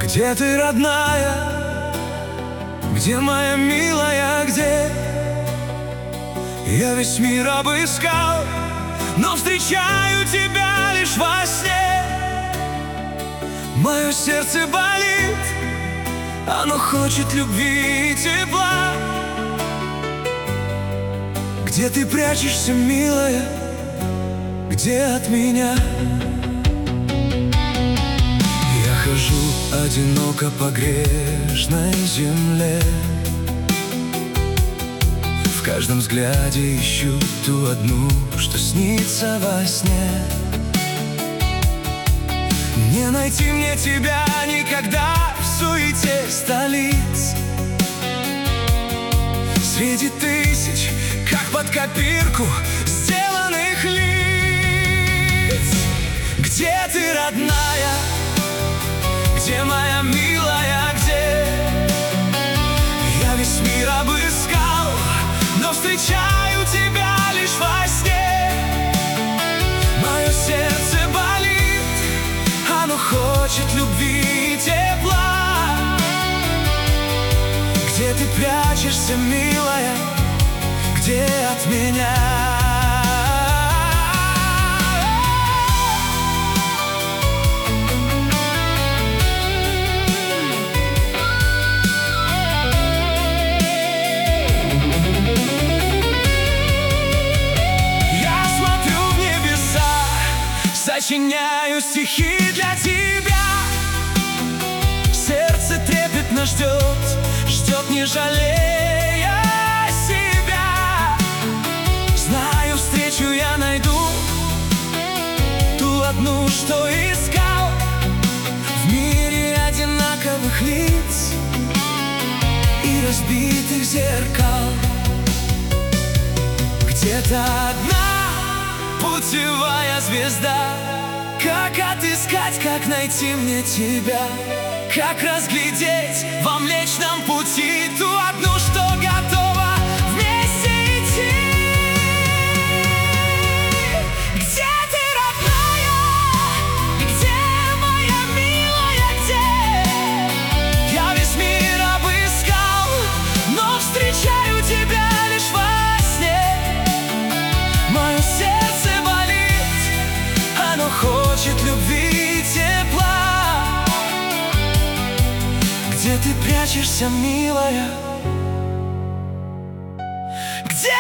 Где ты, родная? Где моя милая, где? Я весь мир обыскал, но встречаю тебя лишь во сне. Мое сердце болит, оно хочет любви и тепла. Где ты прячешься, милая? Где от меня? Я хожу одиноко по грешной земле. В каждом взгляде ищу ту одну, что снится во сне. Не найти мне тебя никогда в суете столиц. Среди тысяч, как под копирку, сделанных лиц. Где ты, родная? Где моя милая, где? Я весь мир обыскал, но встречаю тебя лишь во сне. Мое сердце болит, оно хочет любви и тепла. Где ты прячешься, милая? Где от меня? Сочиняю стихи для тебя. Сердце трепетно ждет, не жалея себя. Знаю, встречу я найду ту одну, что искал. В мире одинаковых лиц и разбитых зеркал. Где-то одна путевая звезда. Как отыскать, как найти мне тебя? Как разглядеть во Млечном Пути ту одну, что готова вместе идти? Где ты, родная? Где моя милая, где? Я весь мир обыскал, но встречаю тебя лишь во сне. Мое сердце хочет любви и тепла. Где ты прячешься, милая? Где